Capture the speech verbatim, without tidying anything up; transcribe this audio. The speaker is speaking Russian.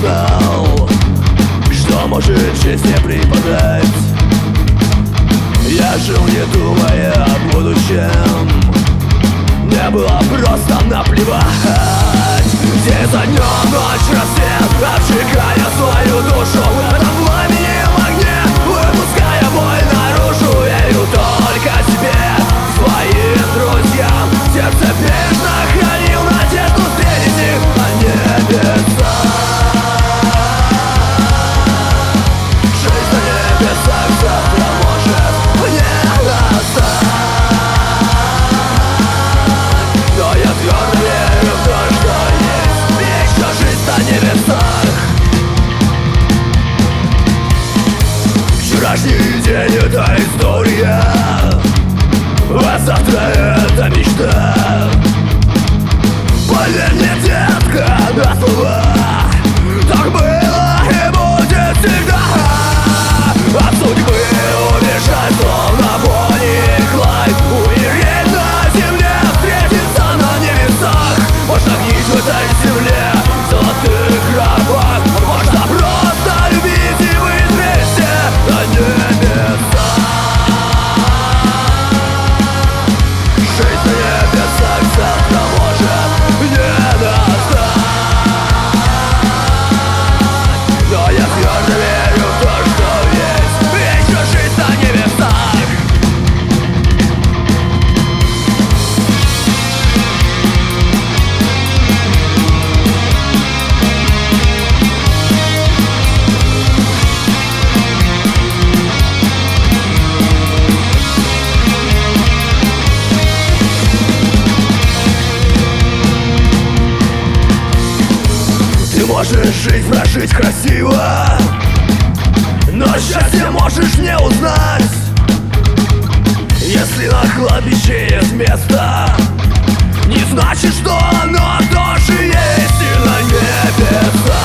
знал, что может жизнь не преподать. Я жил, не думая о будущем, мне было просто наплевать. День за днем, ночь, рассвет, обжигая свою душу в этом пламени огне, выпуская боль наружу. Верю только себе, своим друзьям, сердце бережно хранил надежду встретить их на небесах. Жизнь на небесах завтра может мне настать, но я твердо верю в то, что есть еще жизнь на небесах. Вчерашний день — это история, а завтра это мечта. Поверь мне, детка, на слова, так было и будет всегда. От судьбы убежать, словно Бонни и Клайд, умереть на земле, встретиться на небесах. Можно гнить в этой земле, в золотых гробах, можно просто любить и быть вместе на небесах. Жизнь на небесах завтра может не настать, но я твердо верю в то, что есть еще жизнь на небесах. Ты можешь жизнь прожить красиво, но счастье можешь не узнать. Если на кладбище есть место, не значит, что оно тоже есть и на небесах.